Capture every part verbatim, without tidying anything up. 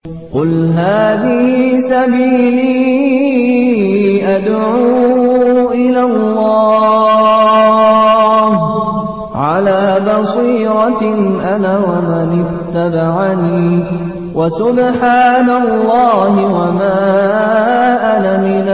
قل هذه سبيلي أدعو إلى الله على بصيرة أنا ومن اتبعني وسبحان الله وما أنا من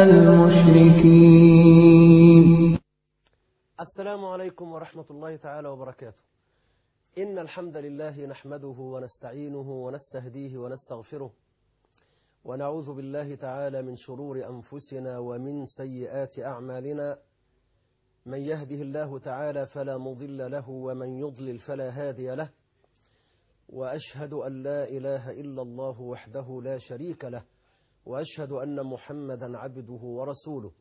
المشركين. السلام عليكم ورحمة الله تعالى وبركاته. إن الحمد لله نحمده ونستعينه ونستهديه ونستغفره ونعوذ بالله تعالى من شرور أنفسنا ومن سيئات أعمالنا. من يهده الله تعالى فلا مضل له ومن يضلل فلا هادي له، وأشهد أن لا إله إلا الله وحده لا شريك له، وأشهد أن محمدا عبده ورسوله.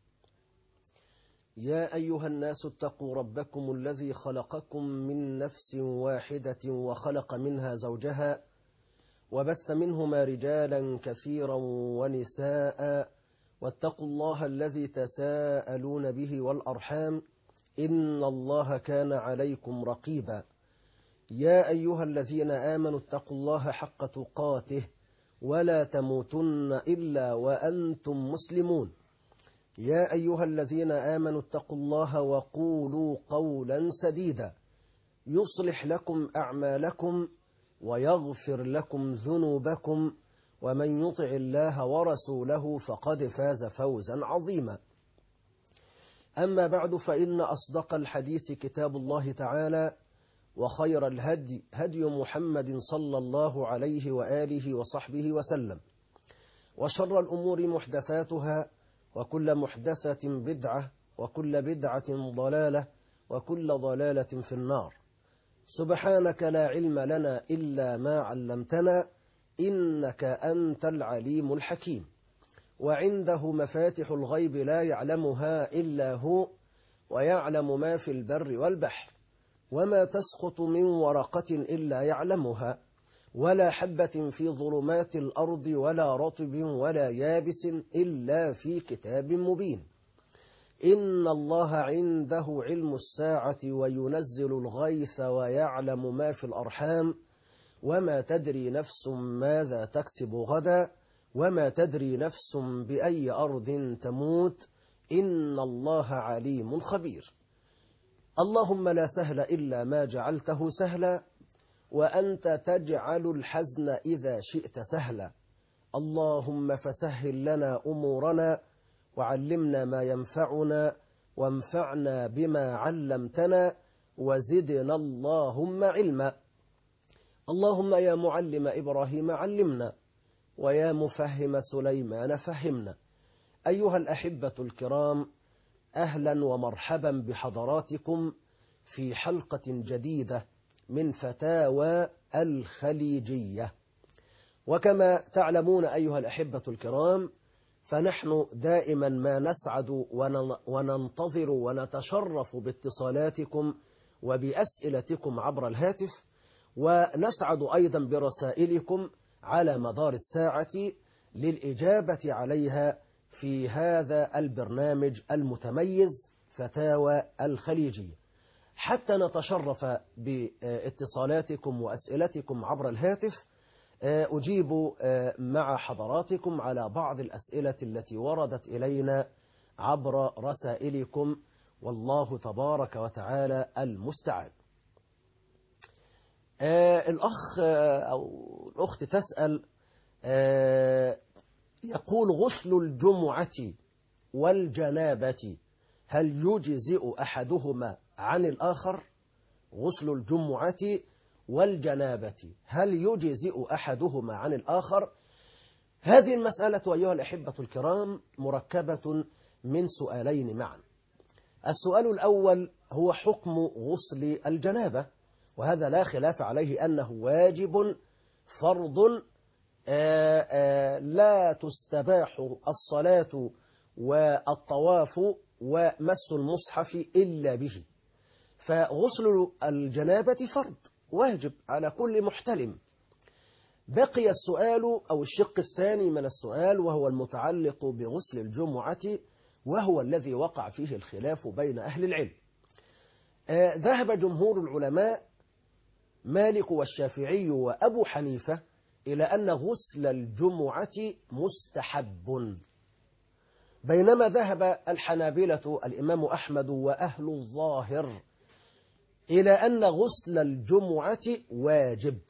يا أيها الناس اتقوا ربكم الذي خلقكم من نفس واحدة وخلق منها زوجها وبث منهما رجالا كثيرا ونساء، واتقوا الله الذي تساءلون به والأرحام إن الله كان عليكم رقيبا. يا أيها الذين آمنوا اتقوا الله حق تقاته ولا تموتن إلا وأنتم مسلمون. يا أيها الذين آمنوا اتقوا الله وقولوا قولا سديدا يصلح لكم أعمالكم ويغفر لكم ذنوبكم، ومن يطع الله ورسوله فقد فاز فوزا عظيما. أما بعد، فإن أصدق الحديث كتاب الله تعالى، وخير الهدي هدي محمد صلى الله عليه وآله وصحبه وسلم، وشر الأمور محدثاتها، وكل محدثة بدعة، وكل بدعة ضلالة، وكل ضلالة في النار. سبحانك لا علم لنا إلا ما علمتنا إنك أنت العليم الحكيم، وعنده مفاتح الغيب لا يعلمها إلا هو، ويعلم ما في البر والبحر، وما تسقط من ورقة إلا يعلمها، ولا حبة في ظلمات الأرض ولا رطب ولا يابس إلا في كتاب مبين. إن الله عنده علم الساعة وينزل الغيث ويعلم ما في الأرحام، وما تدري نفس ماذا تكسب غدا، وما تدري نفس بأي أرض تموت، إن الله عليم خبير. اللهم لا سهل إلا ما جعلته سهلا، وأنت تجعل الحزن إذا شئت سهلا. اللهم فسهل لنا أمورنا، وعلمنا ما ينفعنا، وانفعنا بما علمتنا، وزدنا اللهم علما. اللهم يا معلم إبراهيم علمنا، ويا مفهم سليمان فهمنا. أيها الأحبة الكرام، أهلا ومرحبا بحضراتكم في حلقة جديدة من فتاوى الخليجية. وكما تعلمون أيها الأحبة الكرام، فنحن دائما ما نسعد وننتظر ونتشرف باتصالاتكم وبأسئلتكم عبر الهاتف، ونسعد أيضا برسائلكم على مدار الساعة للإجابة عليها في هذا البرنامج المتميز فتاوى الخليجية. حتى نتشرف باتصالاتكم وأسئلتكم عبر الهاتف، أجيب مع حضراتكم على بعض الأسئلة التي وردت إلينا عبر رسائلكم، والله تبارك وتعالى المستعان. الأخ أو الأخت تسأل، يقول: غسل الجمعة والجنابة هل يجزئ أحدهما عن الآخر؟ غسل الجمعة والجنابة هل يجزئ أحدهما عن الآخر؟ هذه المسألة أيها الأحبة الكرام مركبة من سؤالين معا. السؤال الأول هو حكم غسل الجنابة، وهذا لا خلاف عليه أنه واجب فرض، آآ آآ لا تستباح الصلاة والطواف ومس المصحف إلا به، فغسل الجنابة فرض واجب على كل محتلم. بقي السؤال أو الشق الثاني من السؤال، وهو المتعلق بغسل الجمعة، وهو الذي وقع فيه الخلاف بين أهل العلم. ذهب جمهور العلماء مالك والشافعي وأبو حنيفة إلى أن غسل الجمعة مستحب، بينما ذهب الحنابلة الإمام أحمد وأهل الظاهر إلى أن غسل الجمعة واجب.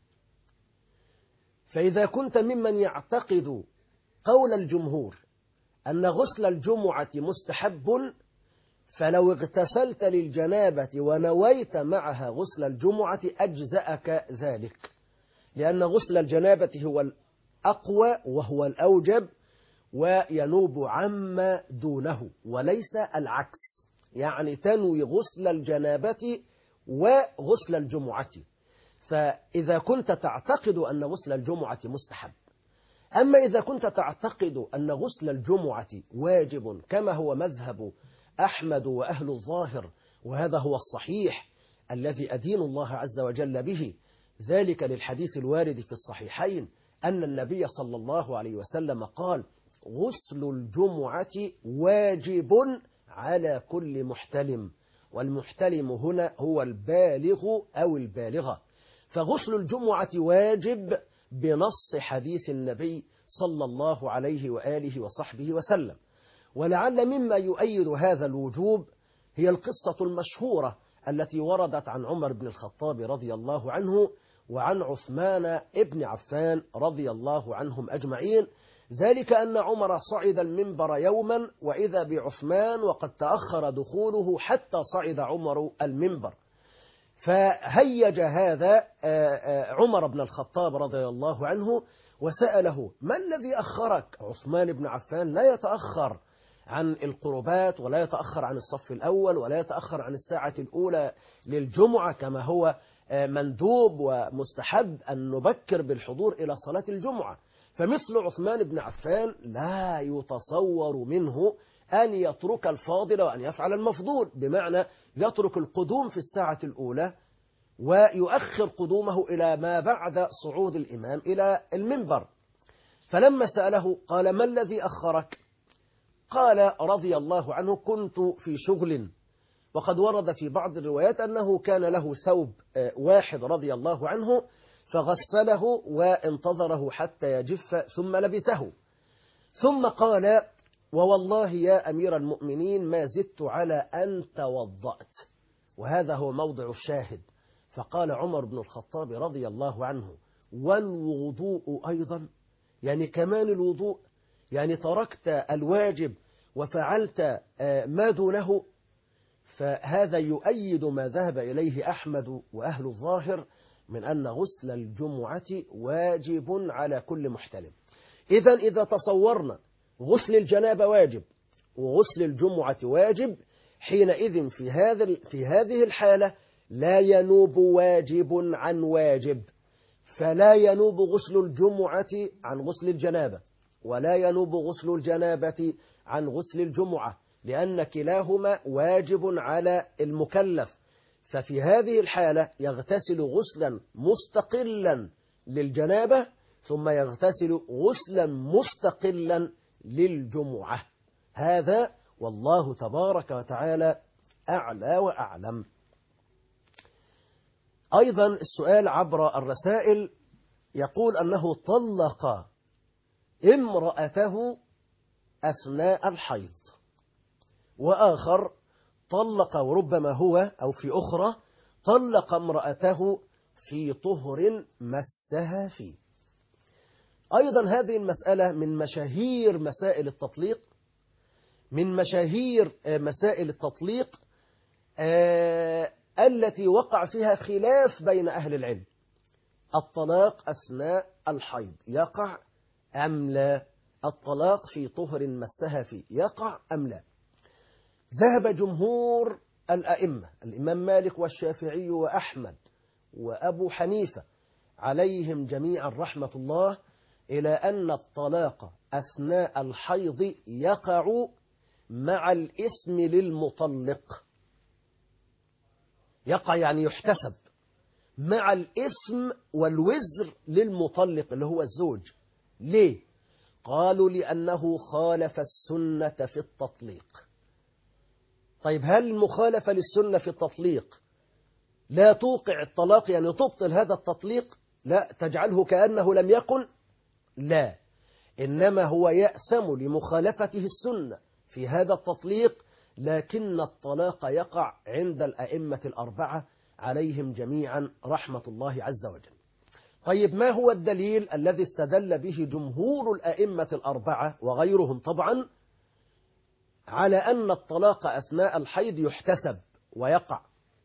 فإذا كنت ممن يعتقد قول الجمهور أن غسل الجمعة مستحب، فلو اغتسلت للجنابة ونويت معها غسل الجمعة أجزأك ذلك، لأن غسل الجنابة هو الأقوى وهو الأوجب وينوب عما دونه وليس العكس، يعني تنوي غسل الجنابة وغسل الجمعة. فإذا كنت تعتقد أن غسل الجمعة مستحب، أما إذا كنت تعتقد أن غسل الجمعة واجب كما هو مذهب أحمد وأهل الظاهر، وهذا هو الصحيح الذي أدين الله عز وجل به، ذلك للحديث الوارد في الصحيحين أن النبي صلى الله عليه وسلم قال: غسل الجمعة واجب على كل محتلم، والمحتلم هنا هو البالغ أو البالغة. فغسل الجمعة واجب بنص حديث النبي صلى الله عليه وآله وصحبه وسلم. ولعل مما يؤيد هذا الوجوب هي القصة المشهورة التي وردت عن عمر بن الخطاب رضي الله عنه وعن عثمان ابن عفان رضي الله عنهم أجمعين، ذلك أن عمر صعد المنبر يوما وإذا بعثمان وقد تأخر دخوله حتى صعد عمر المنبر، فهيج هذا عمر بن الخطاب رضي الله عنه وسأله: ما الذي أخرك؟ عثمان بن عفان لا يتأخر عن القربات ولا يتأخر عن الصف الأول ولا يتأخر عن الساعة الأولى للجمعة كما هو مندوب ومستحب أن نبكر بالحضور إلى صلاة الجمعة. فمثل عثمان بن عفان لا يتصور منه أن يترك الفاضل وأن يفعل المفضول، بمعنى يترك القدوم في الساعة الأولى ويؤخر قدومه إلى ما بعد صعود الإمام إلى المنبر. فلما سأله قال: ما الذي أخرك؟ قال رضي الله عنه: كنت في شغل. وقد ورد في بعض الروايات أنه كان له ثوب واحد رضي الله عنه فغسله وانتظره حتى يجف ثم لبسه، ثم قال: ووالله يا أمير المؤمنين ما زدت على أن توضأت. وهذا هو موضع الشاهد. فقال عمر بن الخطاب رضي الله عنه: والوضوء أيضا؟ يعني كمان الوضوء؟ يعني تركت الواجب وفعلت ما دونه؟ فهذا يؤيد ما ذهب إليه أحمد وأهل الظاهر من أن غسل الجمعة واجب على كل محتلم. إذن إذا تصورنا غسل الجنابة واجب وغسل الجمعة واجب، حينئذ في هذا في هذه الحالة لا ينوب واجب عن واجب، فلا ينوب غسل الجمعة عن غسل الجنابة ولا ينوب غسل الجنابة عن غسل الجمعة، لأن كلاهما واجب على المكلف. ففي هذه الحالة يغتسل غسلا مستقلا للجنابة ثم يغتسل غسلا مستقلا للجمعة. هذا والله تبارك وتعالى أعلى وأعلم. أيضا السؤال عبر الرسائل يقول أنه طلق امرأته أثناء الحيض، وآخر طلق وربما هو أو في أخرى طلق امرأته في طهر مسها فيه. أيضا هذه المسألة من مشاهير مسائل التطليق من مشاهير مسائل التطليق آه التي وقع فيها خلاف بين أهل العلم. الطلاق أثناء الحيض يقع أم لا؟ الطلاق في طهر مسها فيه يقع أم لا؟ ذهب جمهور الأئمة الإمام مالك والشافعي وأحمد وأبو حنيفة عليهم جميعا رحمة الله إلى أن الطلاق أثناء الحيض يقع مع الإثم للمطلق. يقع يعني يحتسب مع الإثم والوزر للمطلق اللي هو الزوج. ليه؟ قالوا لأنه خالف السنة في التطليق. طيب هل المخالفة للسنة في التطليق لا توقع الطلاق، يعني تبطل هذا التطليق؟ لا تجعله كأنه لم يكن، لا، إنما هو يأثم لمخالفته السنة في هذا التطليق، لكن الطلاق يقع عند الأئمة الأربعة عليهم جميعا رحمة الله عز وجل. طيب ما هو الدليل الذي استدل به جمهور الأئمة الأربعة وغيرهم طبعا على أن الطلاق أثناء الحيض يحتسب ويقع؟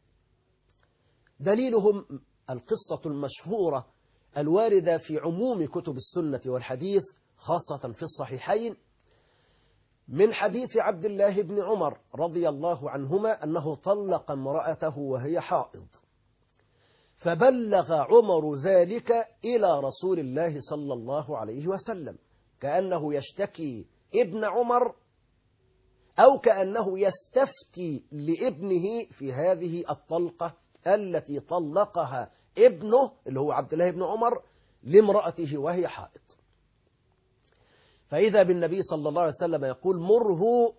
دليلهم القصة المشهورة الواردة في عموم كتب السنة والحديث خاصة في الصحيحين من حديث عبد الله بن عمر رضي الله عنهما أنه طلق امرأته وهي حائض، فبلغ عمر ذلك إلى رسول الله صلى الله عليه وسلم كأنه يشتكي ابن عمر أو كأنه يستفتي لابنه في هذه الطلقة التي طلقها ابنه اللي هو عبد الله بن عمر لامرأته وهي حائض. فإذا بالنبي صلى الله عليه وسلم يقول مره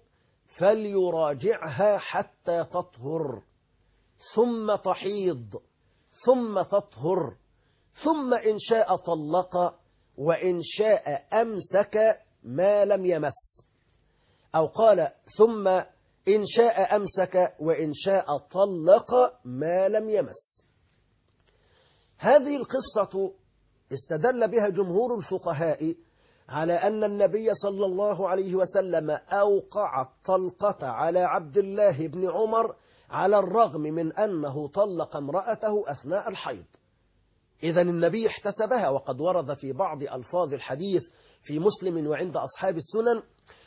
فليراجعها حتى تطهر ثم تحيض ثم تطهر ثم إن شاء طلق وإن شاء أمسك ما لم يمس، أو قال ثم إن شاء أمسك وإن شاء طلق ما لم يمس. هذه القصة استدل بها جمهور الفقهاء على أن النبي صلى الله عليه وسلم أوقع الطلقة على عبد الله بن عمر على الرغم من أنه طلق امرأته أثناء الحيض. إذن النبي احتسبها، وقد ورد في بعض ألفاظ الحديث في مسلم وعند أصحاب السنن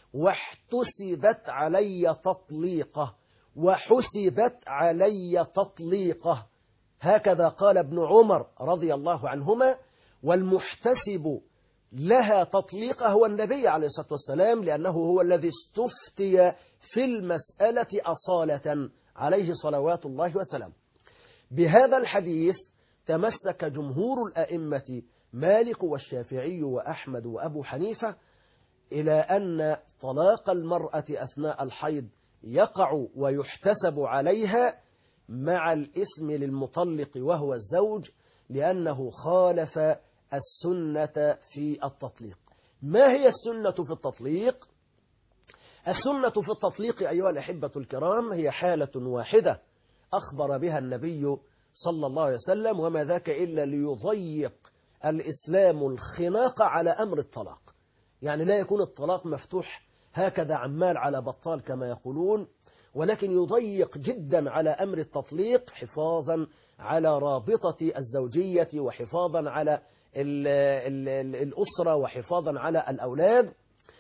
واحتسبت علي تطليقه، وحسبت علي تطليقه، هكذا قال ابن عمر رضي الله عنهما، والمحتسب لها تطليقه هو النبي عليه الصلاة والسلام، لأنه هو الذي استفتي في المسألة أصالة عليه صلوات الله وسلامه. بهذا الحديث تمسك جمهور الأئمة مالك والشافعي وأحمد وأبو حنيفة إلى أن طلاق المرأة أثناء الحيض يقع ويحتسب عليها مع الإثم للمطلق وهو الزوج، لأنه خالف السنة في التطليق. ما هي السنة في التطليق؟ السنة في التطليق أيها الأحبة الكرام هي حالة واحدة أخبر بها النبي صلى الله عليه وسلم، وما ذاك إلا ليضيق الإسلام الخناق على أمر الطلاق. يعني لا يكون الطلاق مفتوح هكذا عمال على بطال كما يقولون، ولكن يضيق جدا على أمر التطليق حفاظا على رابطة الزوجية وحفاظا على ال ال ال الأسرة وحفاظا على الأولاد.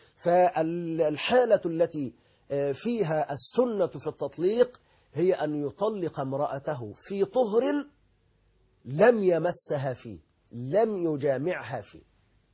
فالحالة التي فيها السنة في التطليق هي أن يطلق امرأته في طهر لم يمسها فيه، لم يجامعها فيه.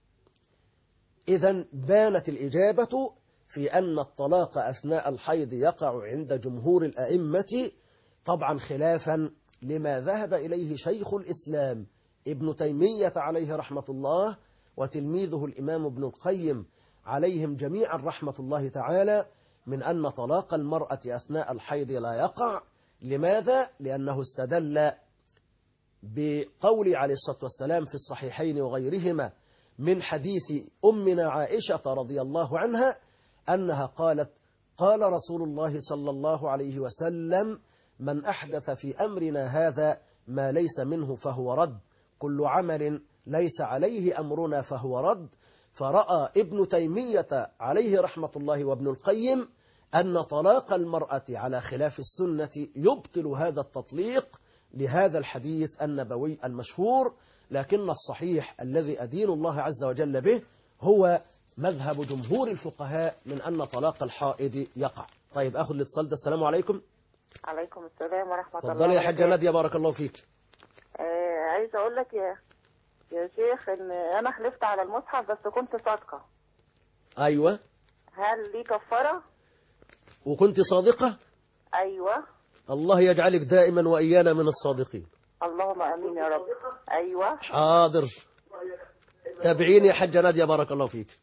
إذن بانت الإجابة في أن الطلاق أثناء الحيض يقع عند جمهور الأئمة، طبعا خلافا لما ذهب إليه شيخ الإسلام ابن تيمية عليه رحمة الله وتلميذه الإمام ابن القيم عليهم جميعا رحمة الله تعالى، من أن طلاق المرأة أثناء الحيض لا يقع. لماذا؟ لأنه استدل بقول عليه الصلاة والسلام في الصحيحين وغيرهما من حديث أمنا عائشة رضي الله عنها أنها قالت قال رسول الله صلى الله عليه وسلم من أحدث في أمرنا هذا ما ليس منه فهو رد، كل عمل ليس عليه أمرنا فهو رد. فرأى ابن تيمية عليه رحمة الله وابن القيم أن طلاق المرأة على خلاف السنة يبطل هذا التطليق لهذا الحديث النبوي المشهور، لكن الصحيح الذي أدين الله عز وجل به هو مذهب جمهور الفقهاء من أن طلاق الحائض يقع. طيب أخذ الاتصال ده. السلام عليكم. عليكم السلام ورحمة الله. تفضلي يا حاجة نادية بارك الله فيك. آه عايز أقول لك يا يا شيخ إن أنا حلفت على المصحف بس كنت صادقة. أيوة. هل لي كفارة؟ وكنت صادقة؟ أيوة. الله يجعلك دائما وإيانا من الصادقين. اللهم امين يا رب. ايوه حاضر. تابعيني يا حاجة نادية بارك الله فيك.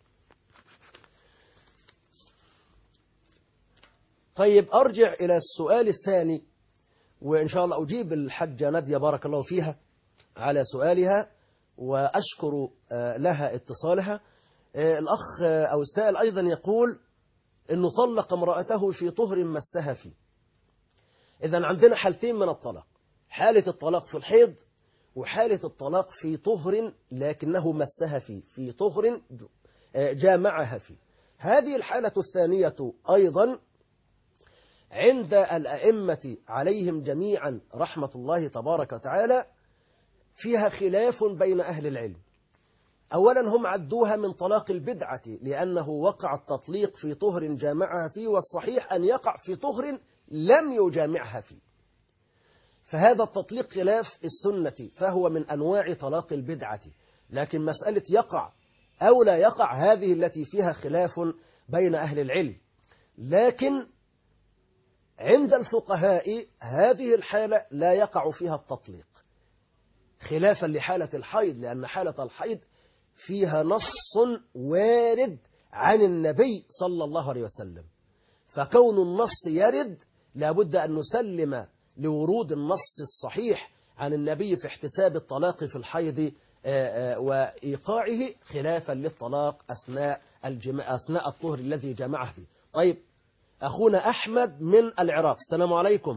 طيب أرجع إلى السؤال الثاني، وإن شاء الله أجيب الحاجة نادية بارك الله فيها على سؤالها. وأشكر لها اتصالها. الأخ أو السائل أيضا يقول إنه طلق امرأته في طهر مسها فيه. إذن عندنا حالتين من الطلاق، حالة الطلاق في الحيض وحالة الطلاق في طهر لكنه مسها فيه، في طهر جامعها فيه. هذه الحالة الثانية أيضا عند الأئمة عليهم جميعا رحمة الله تبارك وتعالى فيها خلاف بين أهل العلم. أولا هم عدوها من طلاق البدعة لأنه وقع التطليق في طهر جامعها فيه، والصحيح أن يقع في طهر لم يجامعها فيه، فهذا التطليق خلاف السنة، فهو من أنواع طلاق البدعة. لكن مسألة يقع أو لا يقع هذه التي فيها خلاف بين أهل العلم. لكن عند الفقهاء هذه الحالة لا يقع فيها التطليق، خلافا لحالة الحيض، لأن حالة الحيض فيها نص وارد عن النبي صلى الله عليه وسلم، فكون النص يرد لابد أن نسلم لورود النص الصحيح عن النبي في احتساب الطلاق في الحيض وإيقاعه، خلافا للطلاق أثناء الجماع أثناء الطهر الذي جمعه فيه. طيب، أخونا أحمد من العراق، السلام عليكم.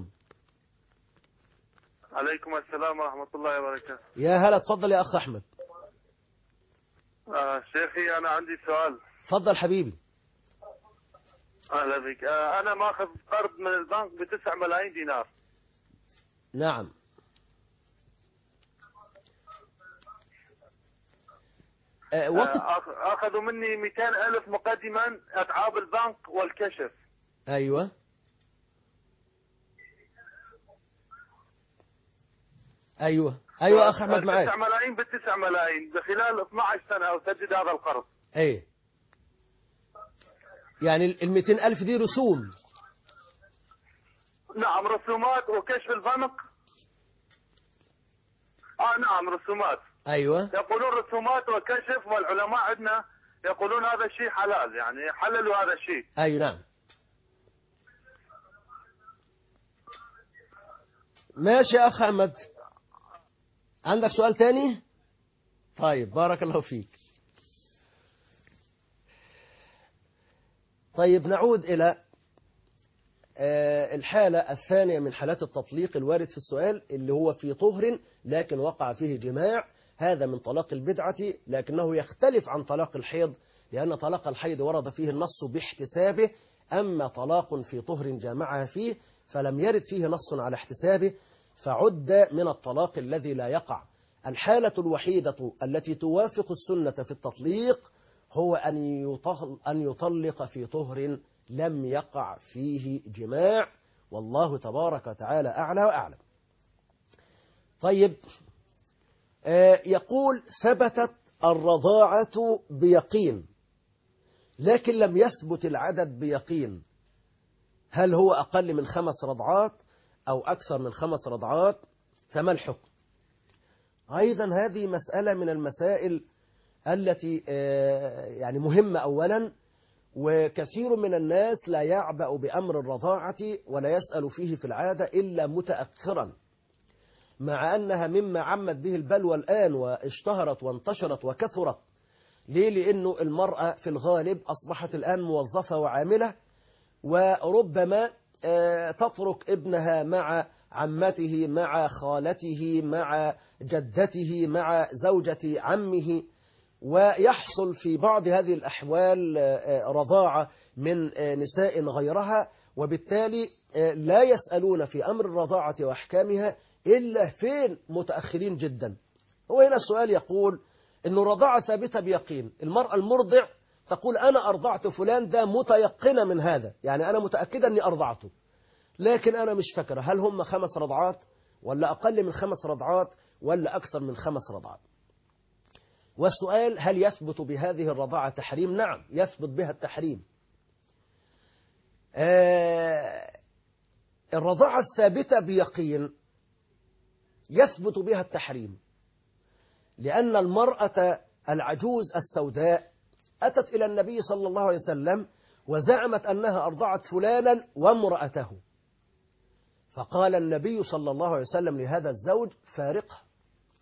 عليكم السلام ورحمة الله وبركاته. يا هلا، تفضل يا أخ أحمد. آه شيخي أنا عندي سؤال. تفضل حبيبي. أهلا بك. آه أنا ماخذ قرض من البنك بتسع ملايين دينار. نعم. آه وقت آه أخذوا مني مئتين ألف مقدما أتعاب البنك والكشف. أيوة. أيوة أيوة أخ أحمد معاك. تسع ملايين بالتسع ملايين بخلال اثنتي عشرة سنة أسدد هذا القرض. أي يعني ال مئتين ألف دي رسوم؟ نعم رسومات وكشف البنك. آه نعم رسومات. أيوة. يقولون رسومات وكشف، والعلماء عندنا يقولون هذا الشيء حلال، يعني حللوا هذا الشيء. أي نعم. ماشي يا أخ أحمد، عندك سؤال تاني؟ طيب بارك الله فيك. طيب نعود إلى الحالة الثانية من حالات التطليق الوارد في السؤال، اللي هو في طهر لكن وقع فيه جماع. هذا من طلاق البدعة، لكنه يختلف عن طلاق الحيض، لأن طلاق الحيض ورد فيه النص باحتسابه، أما طلاق في طهر جامعها فيه فلم يرد فيه نص على احتسابه، فعد من الطلاق الذي لا يقع. الحالة الوحيدة التي توافق السنة في التطليق هو أن يطلق في طهر لم يقع فيه جماع، والله تبارك وتعالى أعلى وأعلم. طيب، يقول ثبتت الرضاعة بيقين لكن لم يثبت العدد بيقين، هل هو أقل من خمس رضعات أو أكثر من خمس رضعات؟ فما الحكم؟ أيضا هذه مسألة من المسائل التي يعني مهمة أولا، وكثير من الناس لا يعبأ بأمر الرضاعة ولا يسأل فيه في العادة إلا متأخرا، مع أنها مما عمت به البلوى الآن واشتهرت وانتشرت وكثرت. ليه؟ لأنه المرأة في الغالب أصبحت الآن موظفة وعاملة، وربما تترك ابنها مع عمته، مع خالته، مع جدته، مع زوجة عمه، ويحصل في بعض هذه الأحوال رضاعة من نساء غيرها، وبالتالي لا يسألون في أمر الرضاعة وأحكامها إلا فين متأخرين جدا. هو هنا السؤال يقول إنه رضاعة ثابتة بيقين، المرأة المرضع تقول أنا أرضعت فلان، ده متيقنة من هذا، يعني أنا متأكدة أني أرضعته، لكن أنا مش فاكرة هل هم خمس رضعات ولا أقل من خمس رضعات ولا أكثر من خمس رضعات. والسؤال هل يثبت بهذه الرضاعة تحريم؟ نعم يثبت بها التحريم. آه الرضاعة الثابتة بيقين يثبت بها التحريم، لأن المرأة العجوز السوداء أتت إلى النبي صلى الله عليه وسلم وزعمت أنها أرضعت فلانا وامرأته، فقال النبي صلى الله عليه وسلم لهذا الزوج فارقها.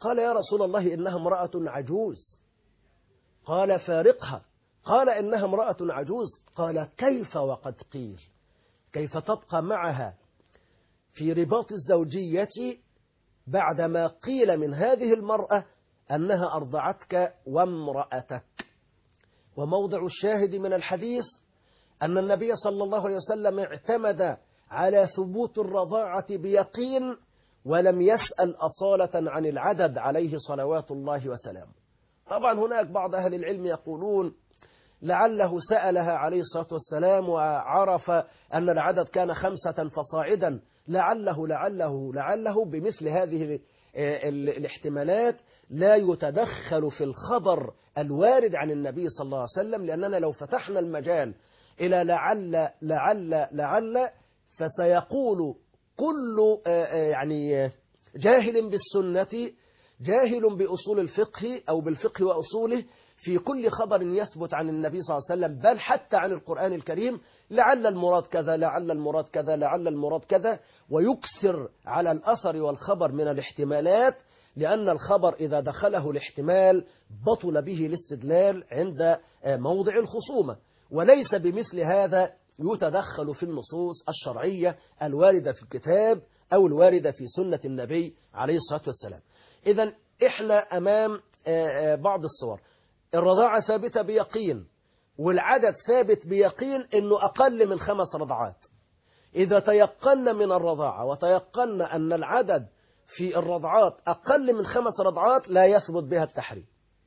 قال يا رسول الله إنها امرأة عجوز. قال فارقها. قال إنها امرأة عجوز. قال كيف وقد قيل؟ كيف تبقى معها في رباط الزوجية بعدما قيل من هذه المرأة أنها أرضعتك وامرأتك؟ وموضع الشاهد من الحديث أن النبي صلى الله عليه وسلم اعتمد على ثبوت الرضاعة بيقين ولم يسأل أصالة عن العدد عليه صلوات الله وسلامه. طبعا هناك بعض أهل العلم يقولون لعله سألها عليه الصلاة والسلام وعرف أن العدد كان خمسة فصاعدا، لعله لعله لعله بمثل هذه الاحتمالات لا يتدخل في الخبر الوارد عن النبي صلى الله عليه وسلم، لأننا لو فتحنا المجال إلى لعل لعل لعل فسيقول كل يعني جاهل بالسنة جاهل بأصول الفقه أو بالفقه وأصوله في كل خبر يثبت عن النبي صلى الله عليه وسلم، بل حتى عن القرآن الكريم، لعل المراد كذا لعل المراد كذا لعل المراد كذا، ويكثر على الأثر والخبر من الاحتمالات، لأن الخبر إذا دخله الاحتمال بطل به الاستدلال عند موضع الخصومة، وليس بمثل هذا يتدخل في النصوص الشرعية الواردة في الكتاب أو الواردة في سنة النبي عليه الصلاة والسلام. إذن إحنا أمام بعض الصور. الرضاعة ثابتة بيقين، والعدد ثابت بيقين أنه أقل من خمس رضعات. إذا تيقن من الرضاعة وتيقن أن العدد في الرضعات أقل من خمس رضعات لا يثبت بها التحريم،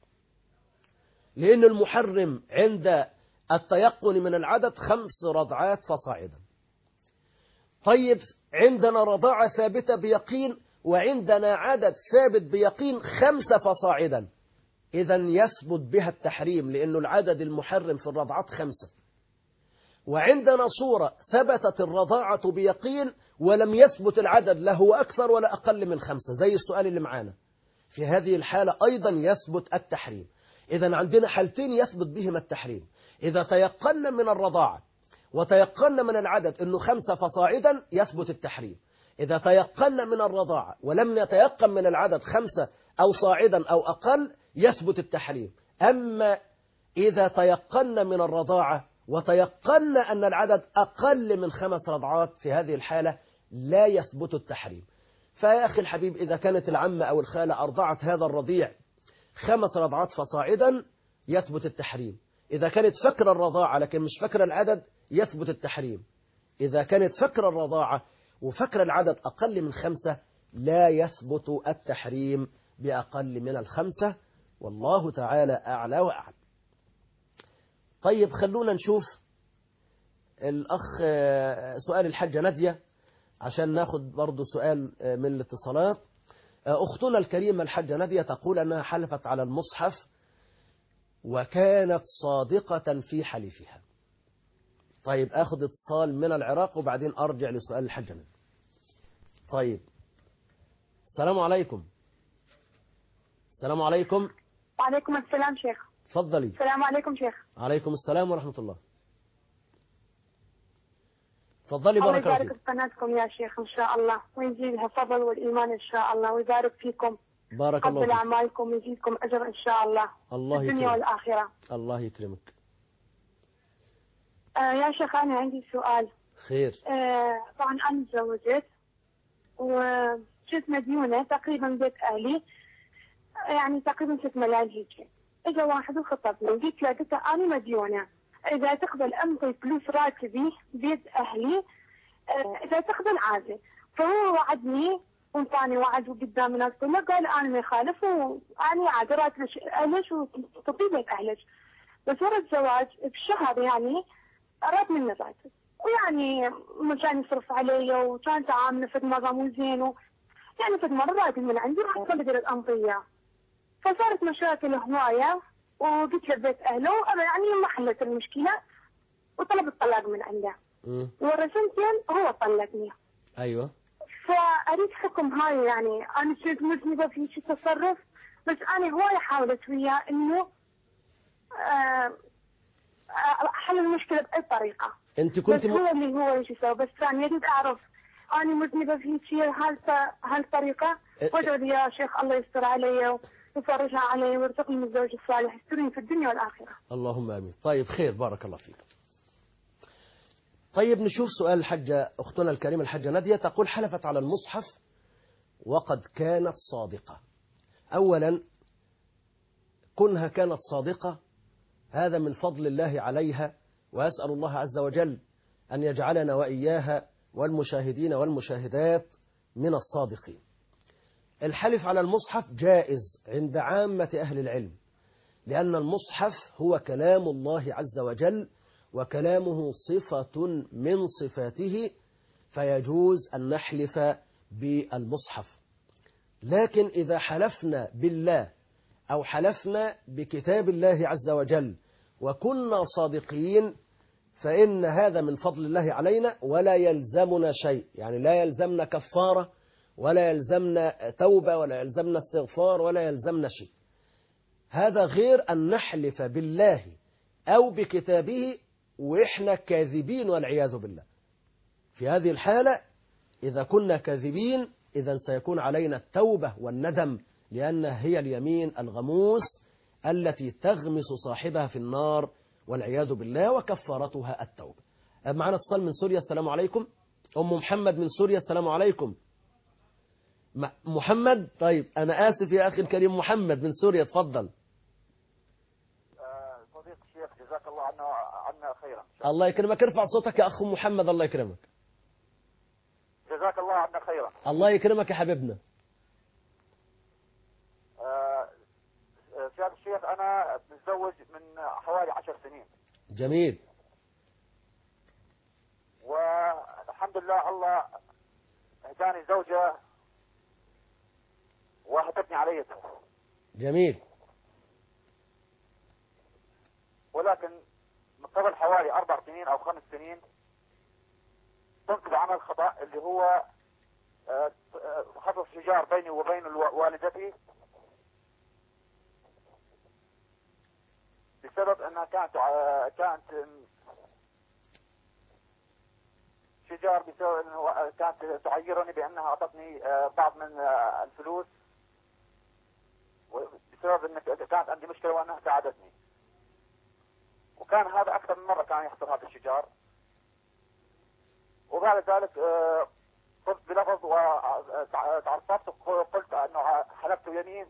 لأن المحرم عند التيقن من العدد خمس رضعات فصاعدا. طيب عندنا رضاعة ثابتة بيقين وعندنا عدد ثابت بيقين خمسة فصاعدا، إذا يثبت بها التحريم لأن العدد المحرم في الرضعات خمسة. وعندنا صورة ثبتت الرضاعة بيقين ولم يثبت العدد لا هو أكثر ولا أقل من خمسة، زي السؤال اللي معانا. في هذه الحالة أيضا يثبت التحريم. إذا عندنا حالتين يثبت بهما التحريم: إذا تيقن من الرضاعة وتيقن من العدد أنه خمسة فصاعدا يثبت التحريم. إذا تيقن من الرضاعة ولم يتيقن من العدد خمسة أو صاعدا أو أقل يثبت التحريم. أما إذا تيقن من الرضاعة وتيقن أن العدد أقل من خمس رضعات في هذه الحالة لا يثبت التحريم. فيا أخي الحبيب، إذا كانت العمة أو الخالة أرضعت هذا الرضيع خمس رضعات فصاعدا يثبت التحريم. إذا كانت فكر الرضاعة لكن مش فكر العدد يثبت التحريم. إذا كانت فكر الرضاعة وفكر العدد أقل من خمسة لا يثبت التحريم بأقل من الخمسة، والله تعالى أعلى وأعلم. طيب خلونا نشوف الأخ سؤال الحاجة نادية عشان ناخد برضو سؤال من الاتصالات. أختنا الكريمة الحاجة نادية تقول أنها حلفت على المصحف وكانت صادقة في حلفها. طيب أخذ اتصال من العراق وبعدين أرجع لسؤال الحاجة نادية. طيب السلام عليكم. السلام عليكم. وعليكم السلام شيخ. تفضلي. السلام عليكم شيخ. عليكم السلام ورحمة الله. تفضلي. الله بارك الله يبارك فيك. في قناتكم يا شيخ إن شاء الله ويزيدها فضل والإيمان إن شاء الله ويبارك فيكم. بارك الله قبل فيك. أعمالكم ويزيدكم أجر إن شاء الله. الله الدنيا يكرمك. والآخرة. الله يكرمك. آه يا شيخ أنا عندي سؤال. خير. آه طبعا أنا تزوجت وشفت مديونة تقريبا بيت أهلي، يعني تقريبا ست ملايين هيك. إجا واحد وخطبني قلت له قلت له أنا مديونة، إذا تقبل أمضي فلوس راتبي بيت أهلي إذا تقبل عادي. فهو وعدني وانطاني وعد قدام الناس كلها قال أنا ما يخالف وأنا عادي راتب أهلش وتطيب بيت أهلش، بس ورا الزواج بشهر يعني أراد مني راتب، ويعني كان يصرف علي وكان تعامله في مرة مو زين، يعني في مرة راتب من عندي وحتى بدي الأمضية. فصارت مشاكل هواية وقلت له بيت أهله يعني ما حلت المشكلة وطلب الطلاق من عنده. ورا سنتين هو طلقني. أيوة. فأريد حكم هاي، يعني أنا صرت مذنبة في شي تصرف، بس أنا هواي حاولت وياه إنه أحل المشكلة بأي طريقة. أنت كنت بس م... هو اللي هو ايش يسوي، بس ثاني أريد أعرف أنا مذنبة في شيء هالطريقة، وادعوا لي يا شيخ الله يستر علي ويفرجها علي ويرزقني من الزوج الصالح يسترني في الدنيا والآخرة. اللهم آمين. طيب خير، بارك الله فيك. طيب نشوف سؤال الحجة أختنا الكريمة الحجة نادية، تقول حلفت على المصحف وقد كانت صادقة. أولا كونها كانت صادقة هذا من فضل الله عليها، وأسأل الله عز وجل أن يجعلنا وإياها والمشاهدين والمشاهدات من الصادقين. الحلف على المصحف جائز عند عامة أهل العلم، لأن المصحف هو كلام الله عز وجل وكلامه صفة من صفاته، فيجوز أن نحلف بالمصحف. لكن إذا حلفنا بالله أو حلفنا بكتاب الله عز وجل وكنا صادقين فإن هذا من فضل الله علينا ولا يلزمنا شيء، يعني لا يلزمنا كفارة ولا يلزمنا توبة ولا يلزمنا استغفار ولا يلزمنا شيء. هذا غير أن نحلف بالله أو بكتابه وإحنا كاذبين والعياذ بالله. في هذه الحالة إذا كنا كاذبين إذا سيكون علينا التوبة والندم، لأن هي اليمين الغموس التي تغمس صاحبها في النار والعياذ بالله، وكفارتها التوبة. معنا اتصال من سوريا. السلام عليكم. أم محمد من سوريا. السلام عليكم. محمد. طيب أنا آسف يا أخي الكريم، محمد من سوريا، تفضل. صديق الشيخ جزاك الله عنا عنا خيرا. الله يكرمك، ارفع صوتك يا أخ محمد. الله يكرمك. جزاك الله عنا خيرا. الله يكرمك يا حبيبنا. سيادة الشيخ أنا متزوج من حوالي عشر سنين. جميل. والحمد لله الله هداني زوجة وهبتني عليتها. جميل. ولكن من قبل حوالي أربع سنين أو خمس سنين قمت بعمل خطأ اللي هو خطأ شجار بيني وبين والدتي، بسبب أنها كانت كانت شجار بسبب أنه كانت تعيرني بأنها أعطتني بعض من الفلوس، بسبب أن كانت عندي مشكلة وأنها ساعدتني. وكان هذا أكثر من مرة كان يحصل هذا الشجار. وبعد ذلك قلت بلفظ وتعصبت وقلت أنه حلفت يمين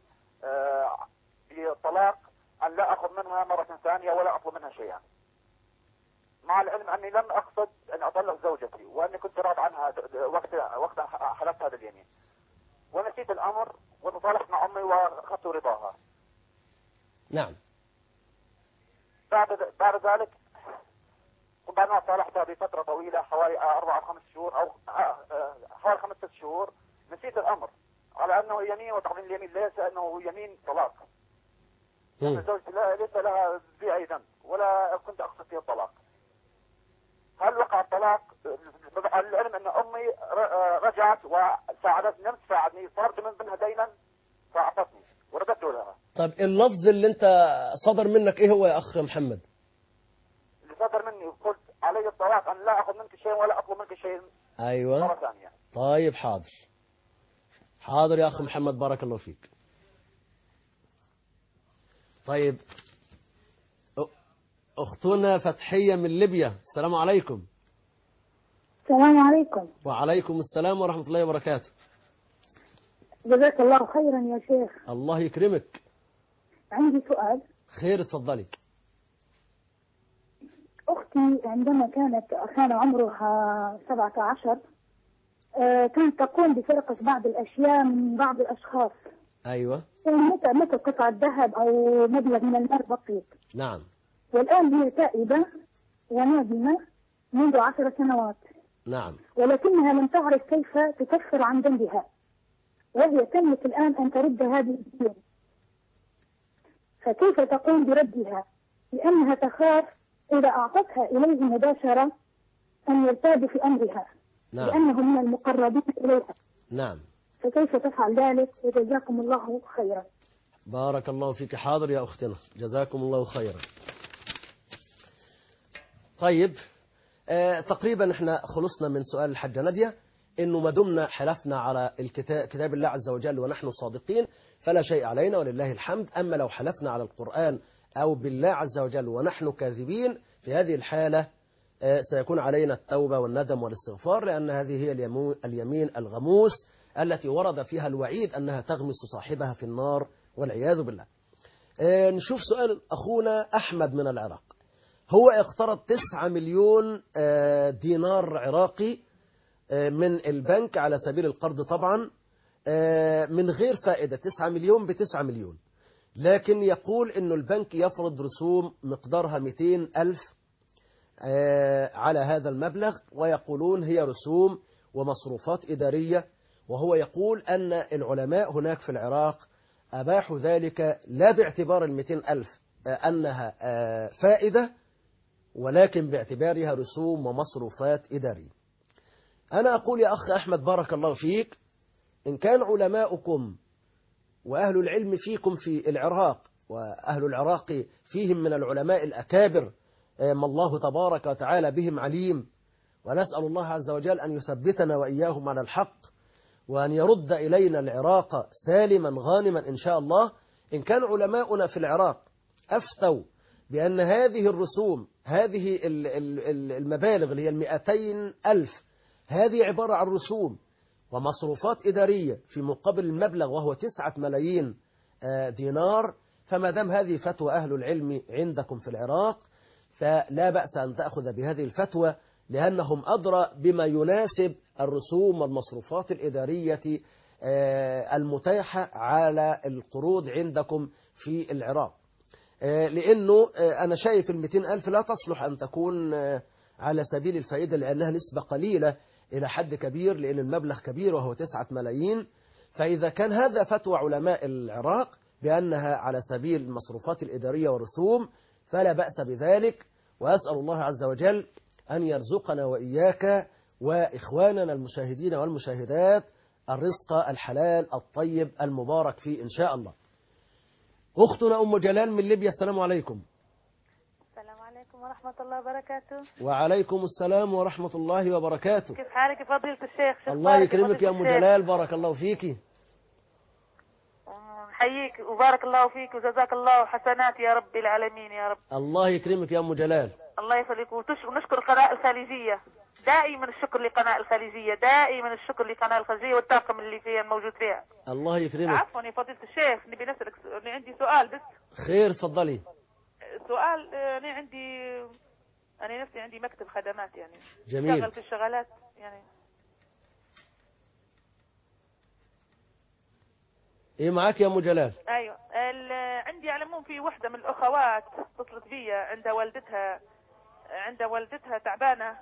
بطلاق أن لا أخذ منها مرة ثانية ولا أطلب منها شيئا، مع العلم أني لم أقصد أن أطلق زوجتي، وأني كنت راض عنها وقت وقت حلفت هذا اليمين، ونسيت الأمر وتصالحت مع أمي وأخذت رضاها. نعم. بعد بعد ذلك بعد ما صالحتها بفترة طويلة حوالي أربع أو خمس شهور أو حوالي خمس ست شهور نسيت الأمر على أنه يمين، وتعظيم اليمين ليس أنه يمين طلاق. يعني زوجتي ليس لها بي أي ذنب ولا كنت أقصد فيه الطلاق. هل وقع الطلاق؟ على العلم أن أمي رجعت وساعدتني، لم تساعدني، صارت منها دينا فأعطتني ورددته لها. طب اللفظ اللي أنت صدر منك إيه هو يا أخ محمد؟ اللي صدر مني قلت علي الطلاق أن لا أخذ منك شيء ولا أطلب منك شيء. أيوة. مرة ثانية. طيب حاضر حاضر يا أخ محمد، بارك الله فيك. طيب أختنا فتحية من ليبيا. السلام عليكم. السلام عليكم. وعليكم السلام ورحمة الله وبركاته. جزاك الله خيرا يا شيخ. الله يكرمك. عندي سؤال. خير، اتفضلي. أختي عندما كانت كان عمرها سبعة عشر كانت تقوم بسرقة بعض الأشياء من بعض الأشخاص. أيوة. متى متى قطعة ذهب أو مبلغ من المال بسيط. نعم. والآن هي تائبة وندمة منذ عشر سنوات. نعم. ولكنها لم تعرف كيف تكفر عن ذنبها، وهي تملك الآن أن ترد هذه الدين، فكيف تقوم بردها؟ لأنها تخاف إذا أعطتها إليه مباشرة أن يرتاب في أمرها. نعم. لأنه من المقربين إليها. نعم. فكيف تفعل ذلك؟ وجزاكم الله خيرا. بارك الله فيك. حاضر يا أختنا، جزاكم الله خيرا. طيب آه تقريبا احنا خلصنا من سؤال الحجة نادية. إنه ما دمنا حلفنا على الكتاب كتاب الله عز وجل ونحن صادقين فلا شيء علينا ولله الحمد. أما لو حلفنا على القرآن أو بالله عز وجل ونحن كاذبين في هذه الحالة سيكون علينا التوبة والندم والاستغفار، لأن هذه هي اليمين الغموس التي ورد فيها الوعيد أنها تغمس صاحبها في النار والعياذ بالله. نشوف سؤال أخونا أحمد من العراق. هو اقترض تسعة مليون دينار عراقي من البنك على سبيل القرض طبعا من غير فائدة، تسعة مليون بتسعة مليون، لكن يقول إنه البنك يفرض رسوم مقدارها مئتين ألف على هذا المبلغ، ويقولون هي رسوم ومصروفات إدارية. وهو يقول أن العلماء هناك في العراق أباحوا ذلك لا باعتبار المئتين ألف أنها فائدة، ولكن باعتبارها رسوم ومصروفات إدارية. أنا أقول يا أخ أحمد بارك الله فيك، إن كان علماؤكم وأهل العلم فيكم في العراق، وأهل العراق فيهم من العلماء الأكابر ما الله تبارك وتعالى بهم عليم، ونسأل الله عز وجل أن يثبتنا وإياهم على الحق، وأن يرد إلينا العراق سالما غانما إن شاء الله. إن كان علماؤنا في العراق أفتوا بأن هذه الرسوم، هذه المبالغ اللي هي المئتين ألف، هذه عبارة عن رسوم ومصروفات إدارية في مقابل المبلغ وهو تسعة ملايين دينار، فما دام هذه فتوى أهل العلم عندكم في العراق فلا بأس أن تأخذ بهذه الفتوى، لأنهم أدرى بما يناسب الرسوم والمصروفات الإدارية المتاحة على القروض عندكم في العراق. لأنه أنا شايف المئتين ألف لا تصلح أن تكون على سبيل الفائدة، لأنها نسبة قليلة إلى حد كبير، لأن المبلغ كبير وهو تسعة ملايين. فإذا كان هذا فتوى علماء العراق بأنها على سبيل المصروفات الإدارية والرسوم فلا بأس بذلك، وأسأل الله عز وجل أن يرزقنا وإياك وإخواننا المشاهدين والمشاهدات الرزق الحلال الطيب المبارك فيه إن شاء الله. أختنا أم جلال من ليبيا، السلام عليكم. السلام عليكم ورحمة الله وبركاته. وعليكم السلام ورحمة الله وبركاته. كيف حالك فضيلة الشيخ؟ الله يكرمك يا أم جلال، بارك الله فيك. حييك وبارك الله فيك وجزاك الله حسنات يا رب العالمين يا رب. الله يكرمك يا أم جلال. الله يخليك، ونشكر القناة الخليجية، دائما الشكر لقناة الخليجية، دائما الشكر لقناة الخليجية والطاقم اللي فيها الموجود فيها. الله يكرمك. عفوا يا فضيلة الشيخ، نبي نسألك، عندي سؤال بس. خير تفضلي. سؤال، أنا عندي أنا نفسي عندي مكتب خدمات يعني. جميل. شغل في الشغلات يعني. ايه معاك يا ام جلال؟ ايوه، عندي على العموم في وحده من الاخوات اتصلت بيا، عندها والدتها عندها والدتها تعبانه.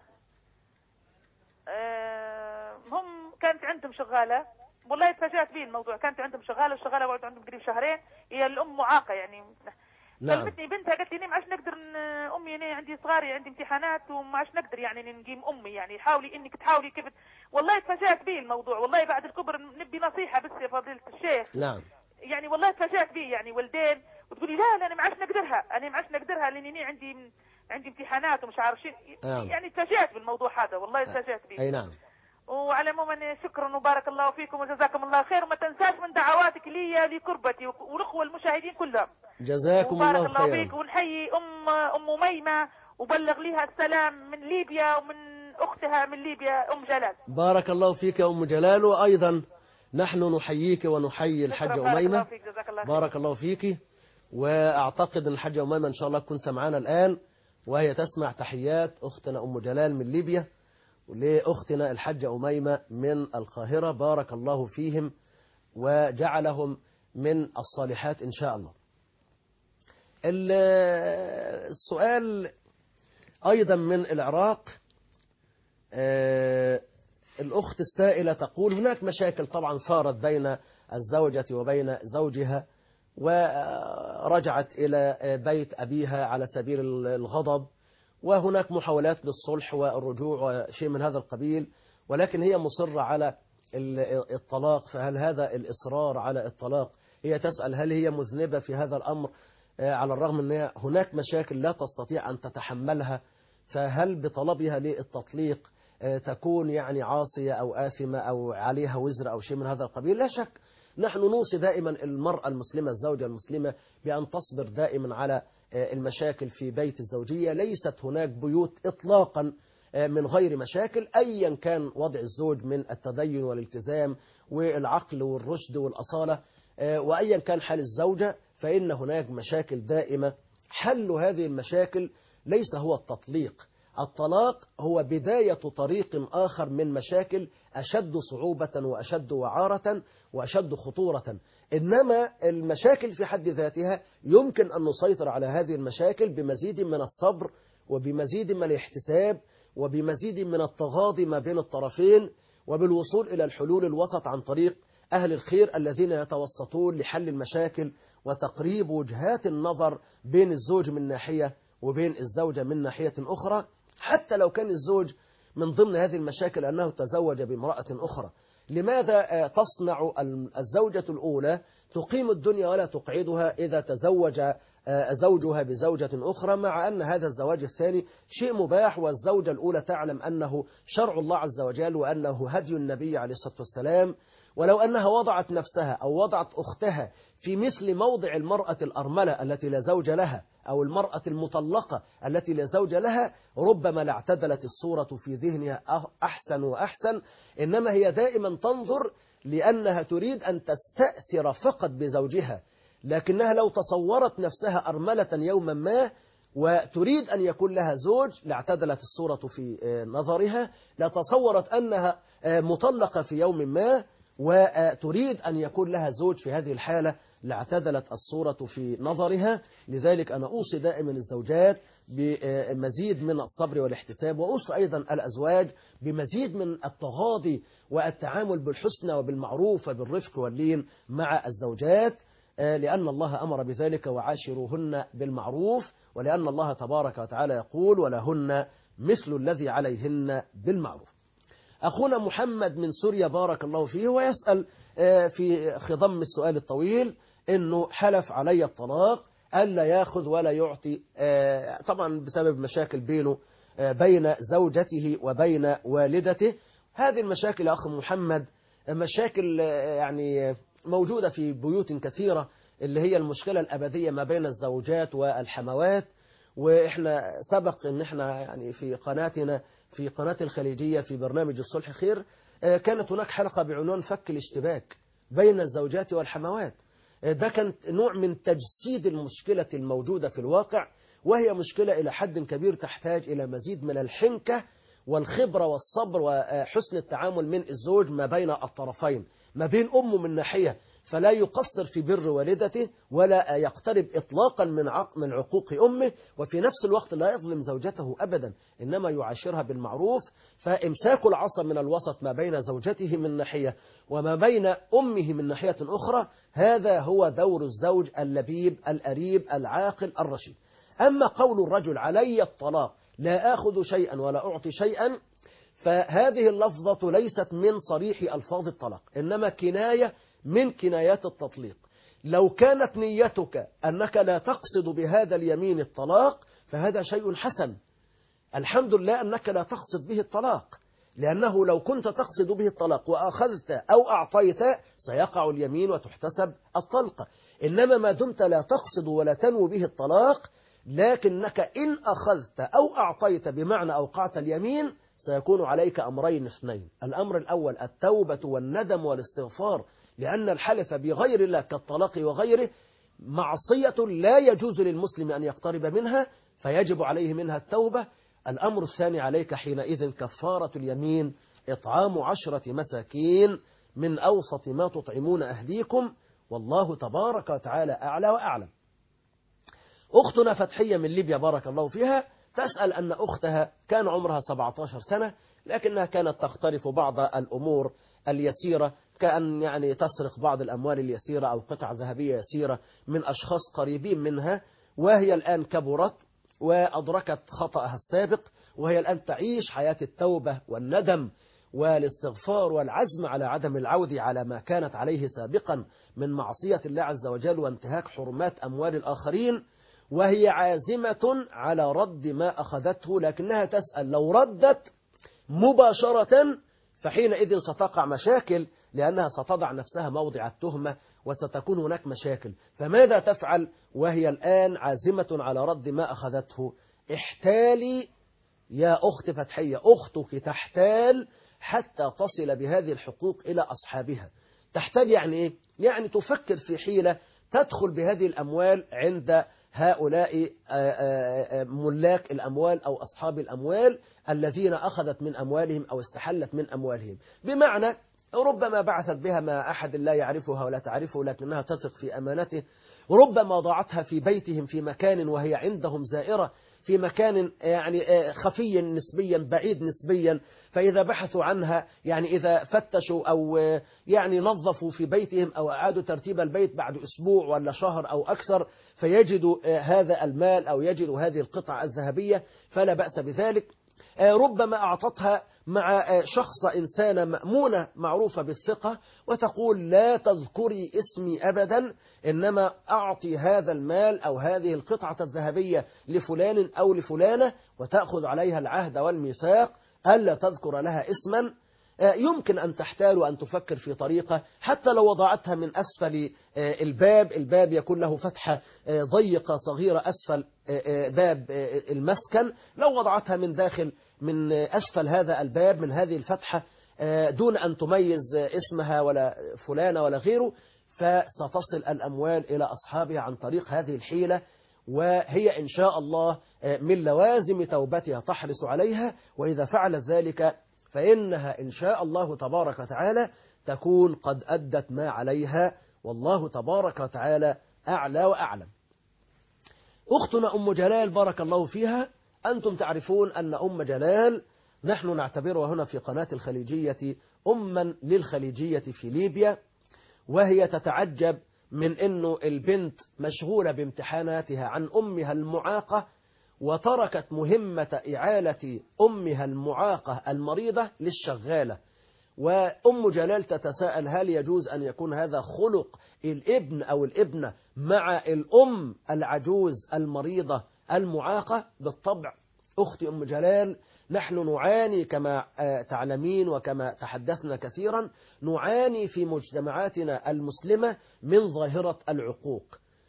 هم كانت عندهم شغاله، والله تفاجأت بي الموضوع، كانت عندهم شغاله والشغاله وقعدوا عندهم قريب شهرين، هي الام معاقه يعني. نعم. كلمتني بنتها قالت لي ما عادش نقدر امي، انا عندي صغاري عندي امتحانات وما عادش نقدر يعني نقيم امي، يعني حاولي انك تحاولي كيف. والله تفاجأت بي الموضوع، والله بعد الكبر نبي نصيحه بس يا فضيله الشيخ. نعم. يعني والله تفاجأت بي يعني ولدين، وتقولي لا لا انا ما عادش نقدرها، انا ما عادش نقدرها لاني عندي عندي امتحانات ومش عارف شيء. نعم. يعني تفاجأت بالموضوع هذا، والله تفاجأت بي. اي نعم. وعلى العموم شكرا وبارك الله فيكم وجزاكم الله خير، وما تنساش من دعواتك لي لقربتي والاخوه المشاهدين كلهم. جزاكم الله خيرا. وبارك الله فيك، ونحيي ام ام ميمه وبلغ لها السلام من ليبيا ومن اختها من ليبيا ام جلال. بارك الله فيك يا ام جلال، وايضا نحن نحييك ونحيي الحاجه اميمه. بارك الله فيك. واعتقد ان الحاجه اميمه ان شاء الله تكون سمعانا الان، وهي تسمع تحيات اختنا ام جلال من ليبيا ولأختنا الحاجة أميمة من القاهرة. بارك الله فيهم وجعلهم من الصالحات إن شاء الله. السؤال أيضا من العراق، الأخت السائلة تقول هناك مشاكل طبعا صارت بين الزوجة وبين زوجها، ورجعت إلى بيت أبيها على سبيل الغضب، وهناك محاولات للصلح والرجوع وشيء من هذا القبيل، ولكن هي مصرة على الطلاق. فهل هذا الإصرار على الطلاق، هي تسأل هل هي مذنبة في هذا الأمر على الرغم أن هناك مشاكل لا تستطيع أن تتحملها، فهل بطلبها للتطليق تكون يعني عاصية أو آثمة أو عليها وزر أو شيء من هذا القبيل. لا شك نحن نوصي دائما المرأة المسلمة الزوجة المسلمة بأن تصبر دائما على المشاكل في بيت الزوجية. ليست هناك بيوت إطلاقا من غير مشاكل، أيا كان وضع الزوج من التدين والالتزام والعقل والرشد والأصالة، وأيا كان حال الزوجة، فإن هناك مشاكل دائمة. حل هذه المشاكل ليس هو التطليق. الطلاق هو بداية طريق آخر من مشاكل أشد صعوبة وأشد وعارة وأشد خطورة. إنما المشاكل في حد ذاتها يمكن أن نسيطر على هذه المشاكل بمزيد من الصبر وبمزيد من الاحتساب وبمزيد من التغاضي ما بين الطرفين، وبالوصول إلى الحلول الوسط عن طريق أهل الخير الذين يتوسطون لحل المشاكل وتقريب وجهات النظر بين الزوج من ناحية وبين الزوجة من ناحية أخرى. حتى لو كان الزوج من ضمن هذه المشاكل أنه تزوج بامرأة أخرى، لماذا تصنع الزوجة الأولى تقيم الدنيا ولا تقعدها إذا تزوج زوجها بزوجة أخرى، مع أن هذا الزواج الثاني شيء مباح، والزوجة الأولى تعلم أنه شرع الله عز وجل وأنه هدي النبي عليه الصلاة والسلام. ولو أنها وضعت نفسها أو وضعت أختها في مثل موضع المرأة الأرملة التي لا زوج لها أو المرأة المطلقة التي لا زوج لها، ربما لاعتدلت الصورة في ذهنها أحسن وأحسن. إنما هي دائما تنظر لأنها تريد أن تستأثر فقط بزوجها، لكنها لو تصورت نفسها أرملة يوما ما وتريد أن يكون لها زوج لاعتدلت الصورة في نظرها. لا تصورت أنها مطلقة في يوم ما وتريد أن يكون لها زوج في هذه الحالة لاعتدلت الصورة في نظرها. لذلك أنا أوصي دائما الزوجات بمزيد من الصبر والاحتساب، وأوصي أيضا الأزواج بمزيد من التغاضي والتعامل بالحسنى وبالمعروف وبالرفق واللين مع الزوجات، لأن الله أمر بذلك وعاشروهن بالمعروف، ولأن الله تبارك وتعالى يقول ولهن مثل الذي عليهن بالمعروف. أخونا محمد من سوريا بارك الله فيه ويسأل في خضم السؤال الطويل أنه حلف علي الطلاق ألا يأخذ ولا يعطي، طبعا بسبب مشاكل بينه بين زوجته وبين والدته. هذه المشاكل يا أخي محمد مشاكل يعني موجودة في بيوت كثيرة، اللي هي المشكلة الأبدية ما بين الزوجات والحموات. وإحنا سبق أن إحنا يعني في قناتنا في قناة الخليجية في برنامج الصلح خير كانت هناك حلقة بعنوان فك الاشتباك بين الزوجات والحموات. ده كان نوع من تجسيد المشكلة الموجودة في الواقع، وهي مشكلة إلى حد كبير تحتاج إلى مزيد من الحنكة والخبرة والصبر وحسن التعامل من الزوج ما بين الطرفين، ما بين أمه من ناحية فلا يقصر في بر والدته ولا يقترب إطلاقا من من عقوق أمه، وفي نفس الوقت لا يظلم زوجته أبدا، إنما يعاشرها بالمعروف. فإمساك العصا من الوسط ما بين زوجته من ناحية وما بين أمه من ناحية أخرى، هذا هو دور الزوج اللبيب الأريب العاقل الرشيد. أما قول الرجل علي الطلاق لا آخذ شيئا ولا أعطي شيئا، فهذه اللفظة ليست من صريح ألفاظ الطلاق، إنما كناية من كنايات التطليق. لو كانت نيتك أنك لا تقصد بهذا اليمين الطلاق فهذا شيء حسن، الحمد لله أنك لا تقصد به الطلاق، لأنه لو كنت تقصد به الطلاق وأخذت أو أعطيت سيقع اليمين وتحتسب الطلقة. إنما ما دمت لا تقصد ولا تنوي به الطلاق، لكنك إن أخذت أو أعطيت بمعنى أوقعت اليمين سيكون عليك أمرين اثنين. الأمر الأول التوبة والندم والاستغفار، لأن الحلف بغير الله كالطلاق وغيره معصية لا يجوز للمسلم أن يقترب منها، فيجب عليه منها التوبة. الأمر الثاني عليك حينئذ كفارة اليمين إطعام عشرة مساكين من أوسط ما تطعمون أهليكم، والله تبارك وتعالى أعلى وأعلم. أختنا فتحية من ليبيا بارك الله فيها تسأل أن أختها كان عمرها سبعة عشر سنة، لكنها كانت تختلف بعض الأمور اليسيرة، كأن يعني تسرق بعض الأموال اليسيرة أو قطع ذهبية يسيرة من أشخاص قريبين منها، وهي الآن كبرت وأدركت خطأها السابق، وهي الآن تعيش حياة التوبة والندم والاستغفار والعزم على عدم العودة على ما كانت عليه سابقا من معصية الله عز وجل وانتهاك حرمات أموال الآخرين، وهي عازمة على رد ما أخذته. لكنها تسأل لو ردت مباشرة، فحينئذ ستقع مشاكل، لأنها ستضع نفسها موضع التهمة وستكون هناك مشاكل. فماذا تفعل وهي الآن عازمة على رد ما أخذته؟ احتالي يا أخت فتحية، أختك تحتال حتى تصل بهذه الحقوق إلى أصحابها. تحتال يعني إيه؟ يعني تفكر في حيلة تدخل بهذه الأموال عند هؤلاء ملاك الأموال أو أصحاب الأموال الذين أخذت من أموالهم أو استحلت من أموالهم. بمعنى ربما بعثت بها مع أحد لا يعرفها ولا تعرفه لكنها تثق في أمانته، ربما ضاعتها في بيتهم في مكان وهي عندهم زائرة، في مكان يعني خفي نسبيا بعيد نسبيا، فإذا بحثوا عنها يعني إذا فتشوا أو يعني نظفوا في بيتهم أو أعادوا ترتيب البيت بعد أسبوع ولا شهر أو أكثر فيجدوا هذا المال أو يجدوا هذه القطعة الذهبية، فلا بأس بذلك. ربما أعطتها مع شخص إنسانة مأمونة معروفة بالثقة وتقول لا تذكري اسمي أبدا، إنما أعطي هذا المال أو هذه القطعة الذهبية لفلان أو لفلانة، وتأخذ عليها العهد والميثاق ألا تذكر لها اسما. يمكن أن تحتال وأن تفكر في طريقة حتى لو وضعتها من أسفل الباب، الباب يكون له فتحة ضيقة صغيرة أسفل باب المسكن، لو وضعتها من داخل من أسفل هذا الباب من هذه الفتحة دون أن تميز اسمها ولا فلانة ولا غيره، فستصل الأموال إلى أصحابها عن طريق هذه الحيلة، وهي إن شاء الله من لوازم توبتها تحرص عليها. وإذا فعلت ذلك فإنها إن شاء الله تبارك وتعالى تكون قد أدت ما عليها، والله تبارك وتعالى أعلى وأعلم. أختنا أم جلال بارك الله فيها، أنتم تعرفون أن أم جلال نحن نعتبرها هنا في قناة الخليجية أما للخليجية في ليبيا، وهي تتعجب من أنه البنت مشغولة بامتحاناتها عن أمها المعاقة، وتركت مهمة إعالة أمها المعاقة المريضة للشغالة. وأم جلال تتساءل هل يجوز أن يكون هذا خلق الابن أو الابنة مع الأم العجوز المريضة المعاقة؟ بالطبع أختي أم جلال نحن نعاني كما تعلمين وكما تحدثنا كثيرا، نعاني في مجتمعاتنا المسلمة من ظاهرة العقوق،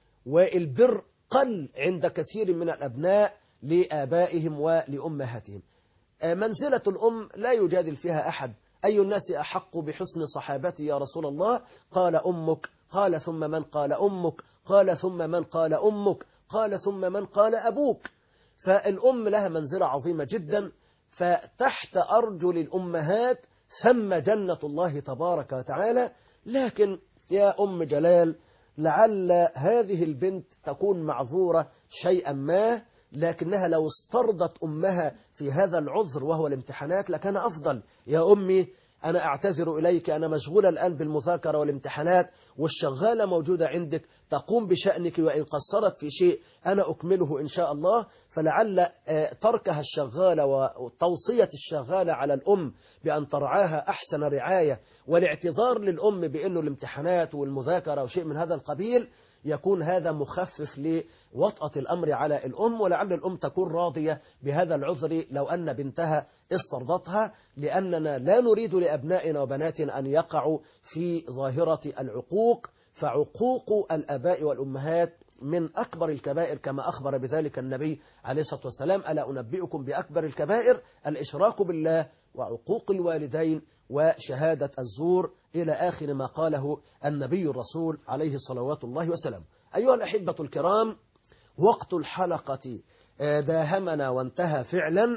والبر قل عند كثير من الأبناء لآبائهم ولأمهاتهم. منزلة الأم لا يجادل فيها أحد. أي الناس أحق بحسن صحابتي يا رسول الله؟ قال أمك. قال ثم من؟ قال أمك. قال ثم من؟ قال أمك. قال ثم من؟ قال أبوك. فالأم لها منزلة عظيمة جدا، فتحت أرجل الأمهات ثم جنة الله تبارك وتعالى. لكن يا أم جلال لعل هذه البنت تكون معذورة شيئا ما، لكنها لو استرضت أمها في هذا العذر وهو الامتحانات لكان أفضل. يا أمي أنا أعتذر إليك، أنا مشغولة الآن بالمذاكرة والامتحانات والشغالة موجودة عندك تقوم بشأنك، وإن قصرت في شيء أنا أكمله إن شاء الله. فلعل تركها الشغالة وتوصية الشغالة على الأم بأن ترعاها أحسن رعاية، والاعتذار للأم بأنه الامتحانات والمذاكرة وشيء من هذا القبيل، يكون هذا مخفف لوطأة الأمر على الأم، ولعل الأم تكون راضية بهذا العذر لو أن بنتها استرضتها، لأننا لا نريد لأبنائنا وبناتنا أن يقعوا في ظاهرة العقوق. فعقوق الآباء والأمهات من أكبر الكبائر كما أخبر بذلك النبي عليه الصلاة والسلام: ألا أنبئكم بأكبر الكبائر؟ الإشراك بالله وعقوق الوالدين وشهادة الزور، إلى آخر ما قاله النبي الرسول عليه صلوات الله وسلام. أيها الأحبة الكرام، وقت الحلقة داهمنا وانتهى فعلا،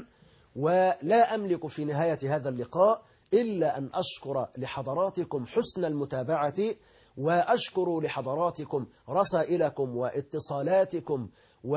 ولا أملك في نهاية هذا اللقاء إلا أن أشكر لحضراتكم حسن المتابعة، وأشكر لحضراتكم رسائلكم واتصالاتكم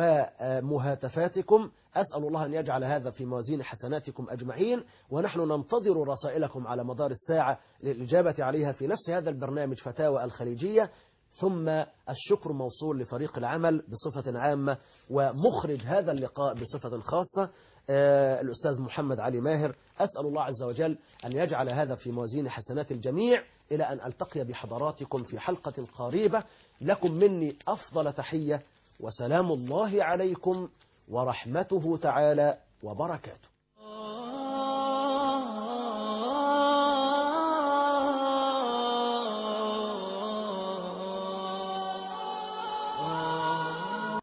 ومهاتفاتكم. أسأل الله أن يجعل هذا في موازين حسناتكم أجمعين، ونحن ننتظر رسائلكم على مدار الساعة للإجابة عليها في نفس هذا البرنامج فتاوى الخليجية. ثم الشكر موصول لفريق العمل بصفة عامة، ومخرج هذا اللقاء بصفة خاصة الأستاذ محمد علي ماهر. أسأل الله عز وجل أن يجعل هذا في موازين حسنات الجميع، إلى أن ألتقي بحضراتكم في حلقة قريبة. لكم مني أفضل تحية، وسلام الله عليكم ورحمته تعالى وبركاته.